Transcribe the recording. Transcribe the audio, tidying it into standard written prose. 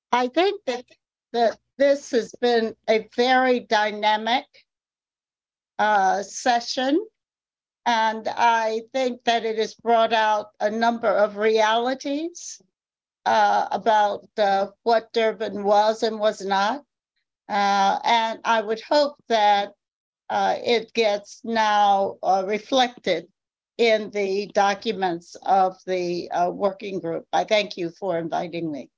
I think that this has been a very dynamic session, and I think that it has brought out a number of realities about what Durban was and was not. And I would hope that it gets now reflected in the documents of the working group. I thank you for inviting me.